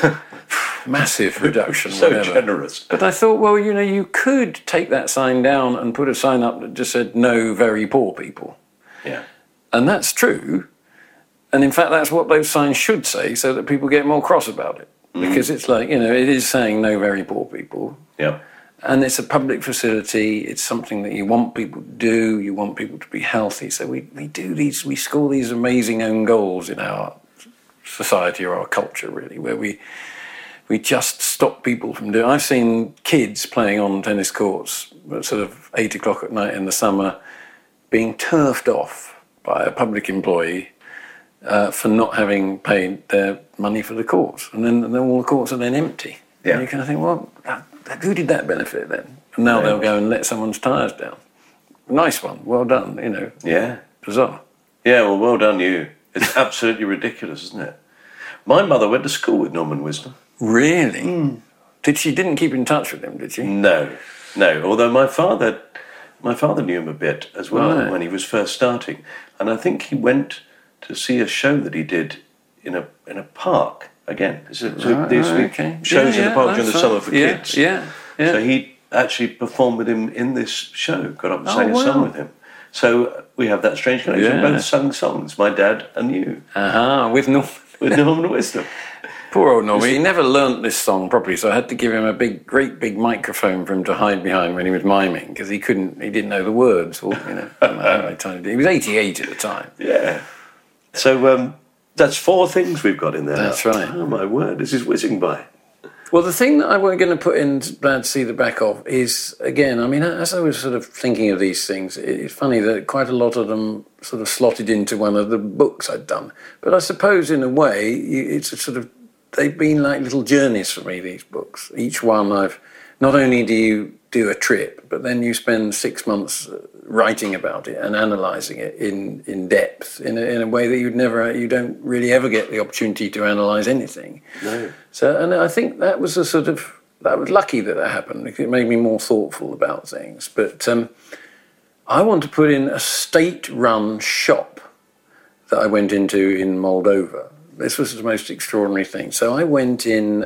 Massive reduction. So whatever. Generous. But I thought, well, you could take that sign down and put a sign up that just said no very poor people. Yeah. And that's true. And in fact, that's what those signs should say, so that people get more cross about it. Because it's like, it is saying no very poor people. Yeah. And it's a public facility. It's something that you want people to do. You want people to be healthy. So we score these amazing own goals in our society or our culture, really, where we just stop people from doing. I've seen kids playing on tennis courts at sort of 8 o'clock at night in the summer being turfed off by a public employee for not having paid their money for the course. And then all the courts are then empty. Yeah. And you kind of think, well, who did that benefit then? And now they'll go and let someone's tyres down. Nice one. Well done, Yeah. Bizarre. Yeah, well done you. It's absolutely ridiculous, isn't it? My mother went to school with Norman Wisdom. Really? She didn't keep in touch with him, did she? No. Although my father knew him a bit as well, Right. when he was first starting. And I think he went to see a show that he did in a park. Again, these okay. shows in the park during the summer for kids. Yeah. So he actually performed with him in this show, got up and sang a song with him. So we have that strange connection. Yeah. Both sung songs, my dad and you. With Norman. With Norman Wisdom. Poor old Norman. He never learnt this song properly, so I had to give him a great big microphone for him to hide behind when he was miming, because he didn't know the words. Or, he was 88 at the time. Yeah. So that's 4 things we've got in there. That's right. Oh, my word, this is whizzing by. Well, the thing that I was going to put in Glad to see the back of is, again, as I was sort of thinking of these things, it's funny that quite a lot of them sort of slotted into one of the books I'd done. But I suppose, in a way, it's a sort of, they've been like little journeys for me, these books. Each one not only do you do a trip, but then you spend 6 months writing about it and analysing it in depth in a way that you don't really ever get the opportunity to analyse anything. No. So, and I think that was that was lucky that happened, because it made me more thoughtful about things. But I want to put in a state-run shop that I went into in Moldova. This was the most extraordinary thing. So I went in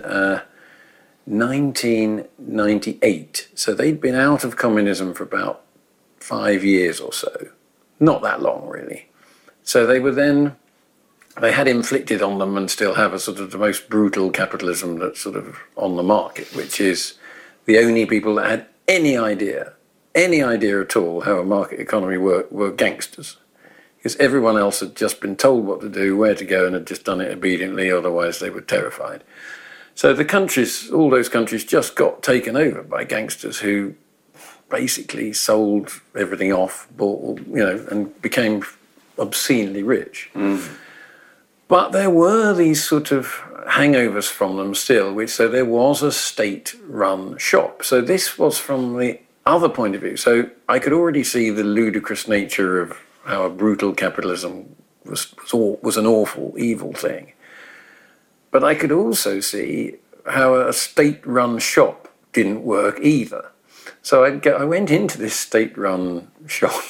1998. So they'd been out of communism for about 5 years or so. Not that long, really. So they had inflicted on them, and still have, a sort of the most brutal capitalism that's sort of on the market, which is the only people that had any idea at all how a market economy worked were gangsters. Because everyone else had just been told what to do, where to go, and had just done it obediently, otherwise they were terrified. So all those countries just got taken over by gangsters who basically sold everything off, bought, and became obscenely rich. But there were these sort of hangovers from them still, so there was a state-run shop. So this was from the other point of view. So I could already see the ludicrous nature of how a brutal capitalism was an awful, evil thing. But I could also see how a state-run shop didn't work either. So I went into this state-run shop,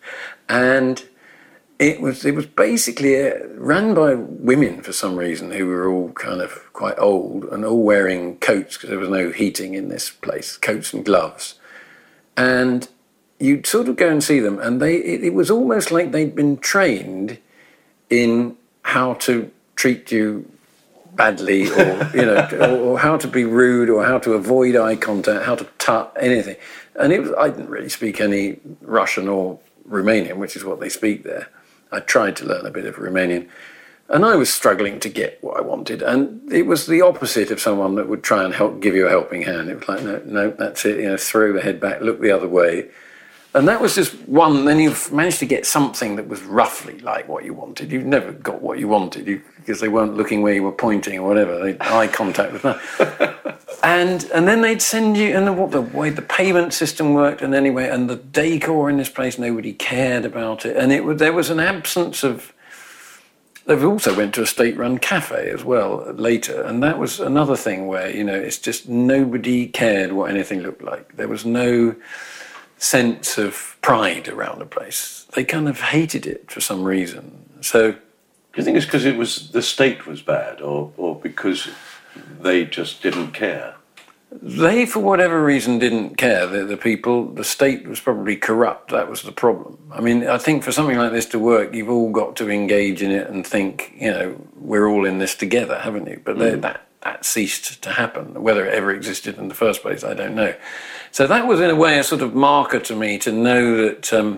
and it was basically run by women for some reason who were all kind of quite old and all wearing coats because there was no heating in this place, coats and gloves. And you'd sort of go and see them, and it was almost like they'd been trained in how to treat you badly, or or how to be rude, or how to avoid eye contact, how to tut, anything. And I didn't really speak any Russian or Romanian, which is what they speak there. I tried to learn a bit of Romanian, and I was struggling to get what I wanted. And it was the opposite of someone that would try and give you a helping hand. It was like, no, that's it. Throw the head back, look the other way. And that was just one. Then you've managed to get something that was roughly like what you wanted. You've never got what you wanted because they weren't looking where you were pointing or whatever. Eye contact was not. And then they'd send you, and the way the payment system worked, and anyway, and the decor in this place, nobody cared about it. And there was an absence of. They also went to a state-run cafe as well later, and that was another thing where it's just nobody cared what anything looked like. There was no sense of pride around the place. They kind of hated it for some reason. So, do you think it's because the state was bad, or because they just didn't care? They, for whatever reason, didn't care. The people, the state was probably corrupt. That was the problem. I mean, I think for something like this to work, you've all got to engage in it and think, we're all in this together, haven't you? But that ceased to happen. Whether it ever existed in the first place, I don't know. So that was, in a way, a sort of marker to me to know that,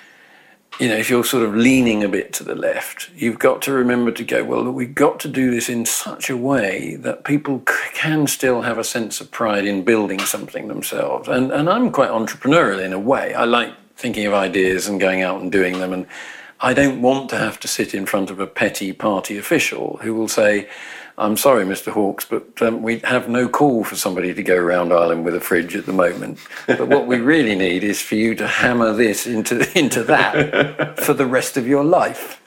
if you're sort of leaning a bit to the left, you've got to remember to go, well, we've got to do this in such a way that people can still have a sense of pride in building something themselves. And I'm quite entrepreneurial in a way. I like thinking of ideas and going out and doing them. And I don't want to have to sit in front of a petty party official who will say, I'm sorry, Mr. Hawkes, but we have no call for somebody to go around Ireland with a fridge at the moment. But what we really need is for you to hammer this into that for the rest of your life.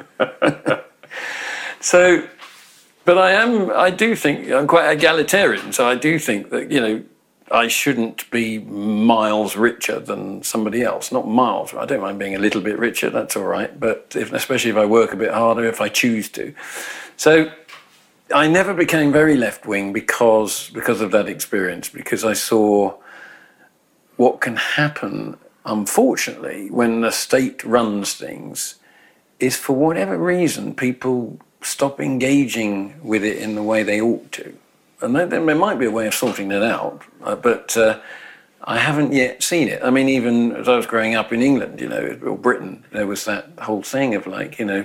So, but I do think, I'm quite egalitarian, so I do think that, I shouldn't be miles richer than somebody else. Not miles, I don't mind being a little bit richer, that's all right, but especially if I work a bit harder, if I choose to. So, I never became very left-wing because of that experience, because I saw what can happen, unfortunately, when the state runs things, is for whatever reason, people stop engaging with it in the way they ought to. And there might be a way of sorting that out, but I haven't yet seen it. I mean, even as I was growing up in England, or Britain, there was that whole thing of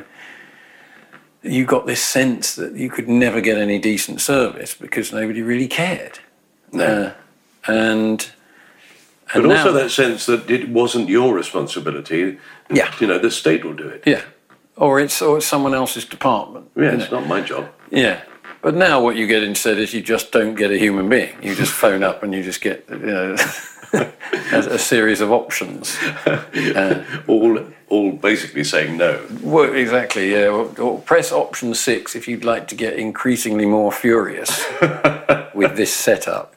you got this sense that you could never get any decent service because nobody really cared. No. But also that sense that it wasn't your responsibility. Yeah. The state will do it. Yeah. Or it's someone else's department. Yeah, it's not my job. Yeah. But now what you get instead is you just don't get a human being. You just phone up and you just get, a series of options. All basically saying no. Well, exactly, yeah. Or press option 6 if you'd like to get increasingly more furious with this setup.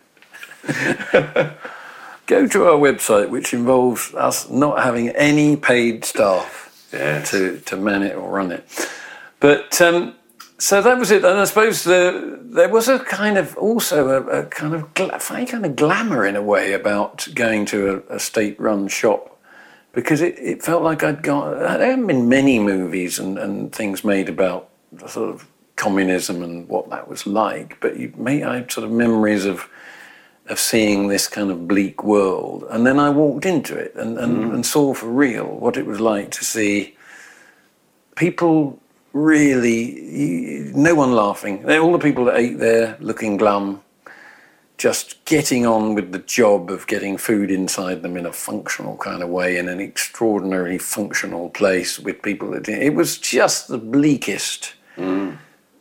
Go to our website, which involves us not having any paid staff to man it or run it. But so that was it. And I suppose there was a kind of funny kind of glamour in a way about going to a state-run shop. Because it felt like there haven't been many movies and things made about the sort of communism and what that was like, but I had sort of memories of seeing this kind of bleak world. And then I walked into it and saw for real what it was like to see people really, no one laughing. All the people that ate there looking glum, just getting on with the job of getting food inside them in a functional kind of way, in an extraordinarily functional place with people. It was just the bleakest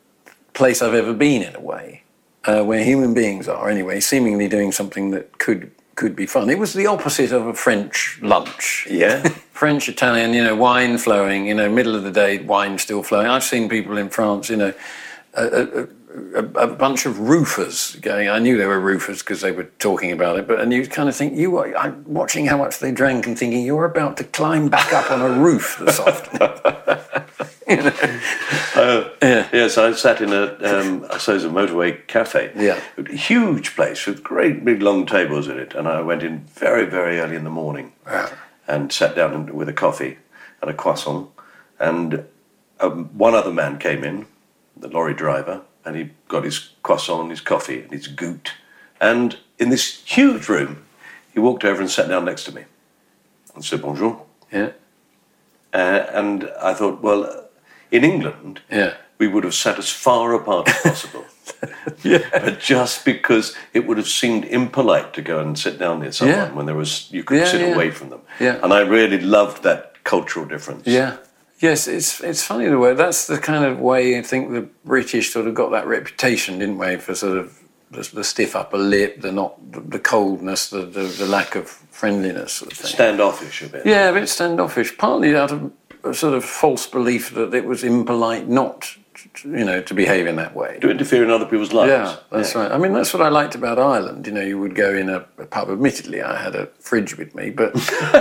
place I've ever been in a way, where human beings are anyway, seemingly doing something that could be fun. It was the opposite of a French lunch. Yeah. French, Italian, you know, wine flowing, you know, middle of the day, wine still flowing. I've seen people in France, you know, a bunch of roofers going. I knew they were roofers because they were talking about it, and you kind of think, I'm watching how much they drank and thinking, you're about to climb back up on a roof this afternoon. You know? Yes, I sat in a motorway cafe. Yeah. A huge place with great big long tables in it, and I went in very, very early in the morning and sat down with a coffee and a croissant, and one other man came in, the lorry driver, and he got his croissant and his coffee and his goût, and in this huge room, he walked over and sat down next to me and said bonjour. Yeah. And I thought, well, in England, we would have sat as far apart as possible. But just because it would have seemed impolite to go and sit down near someone when you could sit away from them. Yeah. And I really loved that cultural difference. Yeah. Yes, it's funny the way, that's the kind of way I think the British sort of got that reputation, didn't we, for sort of the stiff upper lip, the coldness, the lack of friendliness sort of thing. Standoffish a bit. Yeah, a bit standoffish, partly out of a sort of false belief that it was impolite not, you know, to behave in that way. To interfere in other people's lives. Yeah, that's right. I mean, that's what I liked about Ireland. You know, you would go in a pub. Admittedly, I had a fridge with me, but...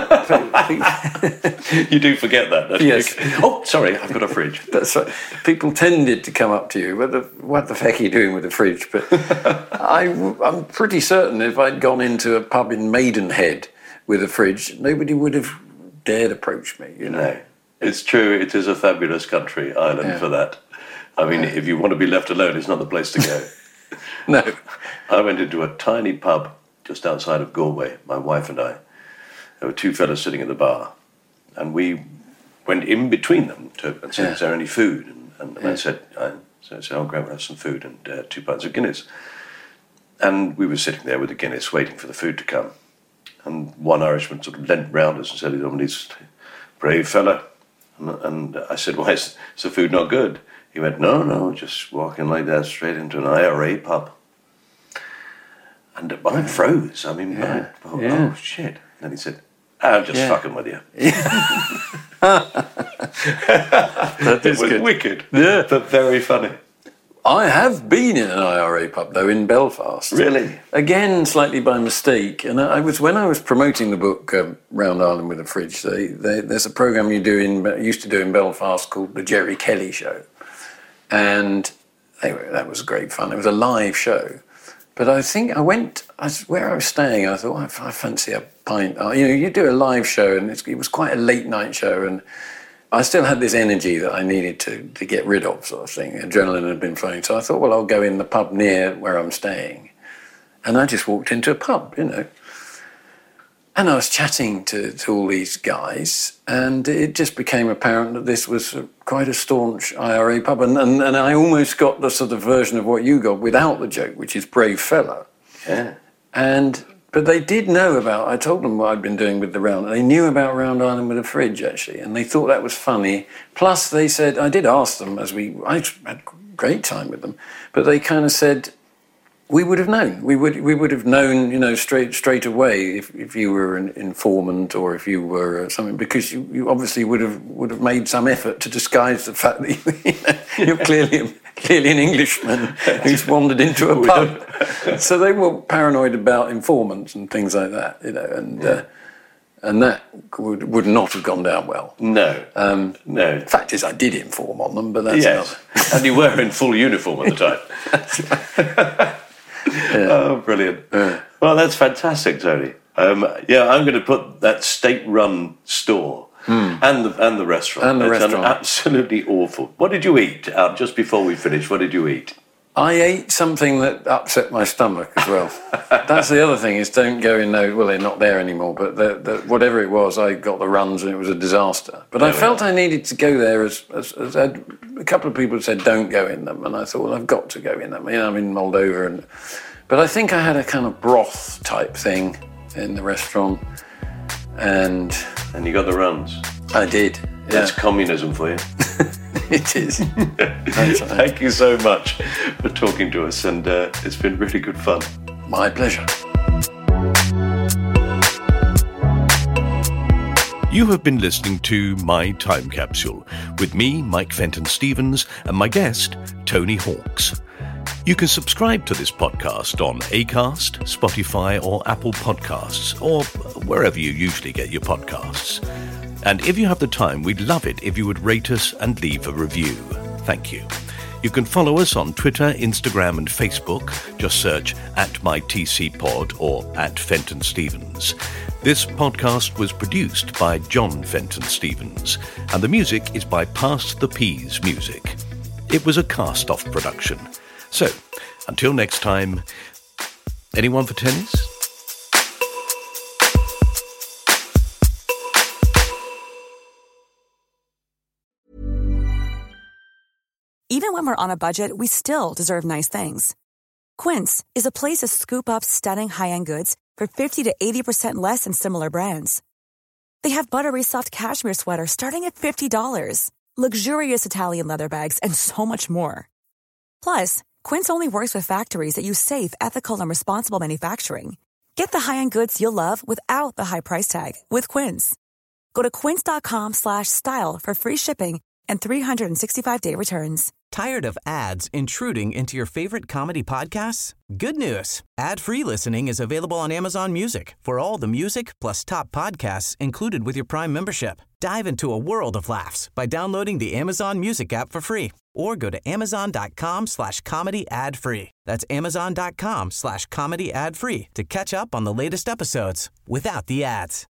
You do forget that, don't yes. you? Oh, sorry, I've got a fridge. That's right. People tended to come up to you, what the heck are you doing with the fridge? But I'm pretty certain if I'd gone into a pub in Maidenhead with a fridge, nobody would have dared approach me, you know. No. It's true, it is a fabulous country, Ireland, for that. I mean, if you want to be left alone, it's not the place to go. No. I went into a tiny pub just outside of Galway, my wife and I. There were two fellas sitting at the bar, and we went in between them and said, is there any food? And I said, I'll grab us some food and 2 pints of Guinness. And we were sitting there with the Guinness waiting for the food to come. And one Irishman sort of leant round us and said, he's a brave fella. And I said, why is the food not good? He went, no, just walking like that straight into an IRA pub. And I froze. I mean, oh, shit. And then he said, I'm just fucking with you. That is it was good. Wicked, but very funny. I have been in an IRA pub, though, in Belfast. Really? Again, slightly by mistake. And when I was promoting the book, Round Ireland with a Fridge, there's a programme used to do in Belfast called The Jerry Kelly Show. And anyway, that was great fun. It was a live show. But I think where I was staying, I thought, I fancy a pint. You know, you do a live show, and it was quite a late night show, and I still had this energy that I needed to get rid of, sort of thing. Adrenaline had been flowing. So I thought, well, I'll go in the pub near where I'm staying. And I just walked into a pub, you know. And I was chatting to all these guys, and it just became apparent that this was quite a staunch IRA pub. And I almost got the sort of version of what you got without the joke, which is brave fella. Yeah. But they did know about, I told them what I'd been doing with the Round. They knew about Round Ireland with a Fridge, actually, and they thought that was funny. Plus, they said, I did ask them, I had a great time with them, but they kind of said, we would have known. We would have known, you know, straight away if you were an informant or if you were something, because you obviously would have made some effort to disguise the fact that you're clearly an Englishman who's wandered into a pub. So they were paranoid about informants and things like that, you know, and that would not have gone down well. No, no. The fact is, I did inform on them, but that's another. And you were in full uniform at the time. Oh, brilliant. Well, that's fantastic, Tony. I'm going to put that state-run store and the restaurant. It's absolutely awful. What did you eat? Just before we finish, what did you eat? I ate something that upset my stomach as well. That's the other thing, is don't go in those, well, they're not there anymore, but whatever it was, I got the runs and it was a disaster. But I felt I needed to go there as a couple of people said don't go in them, and I thought, well, I've got to go in them. You know, I'm in Moldova, but I think I had a kind of broth type thing in the restaurant, and you got the runs. I did, That's communism for you. It is. Thank you so much for talking to us, and it's been really good fun. My pleasure. You have been listening to My Time Capsule with me, Mike Fenton Stevens, and my guest, Tony Hawks. You can subscribe to this podcast on Acast, Spotify, or Apple Podcasts, or wherever you usually get your podcasts. And if you have the time, we'd love it if you would rate us and leave a review. Thank you. You can follow us on Twitter, Instagram, and Facebook. Just search @MyTCPod or @Fenton Stevens. This podcast was produced by John Fenton Stevens, and the music is by Pass the Peas Music. It was a cast-off production. So, until next time, anyone for tennis? Even when we're on a budget, we still deserve nice things. Quince is a place to scoop up stunning high-end goods for 50 to 80% less than similar brands. They have buttery soft cashmere sweaters starting at $50, luxurious Italian leather bags, and so much more. Plus, Quince only works with factories that use safe, ethical, and responsible manufacturing. Get the high-end goods you'll love without the high price tag with Quince. Go to quince.com/style for free shipping and 365-day returns. Tired of ads intruding into your favorite comedy podcasts? Good news. Ad-free listening is available on Amazon Music for all the music plus top podcasts included with your Prime membership. Dive into a world of laughs by downloading the Amazon Music app for free or go to amazon.com/comedy ad-free. That's amazon.com/comedy ad-free to catch up on the latest episodes without the ads.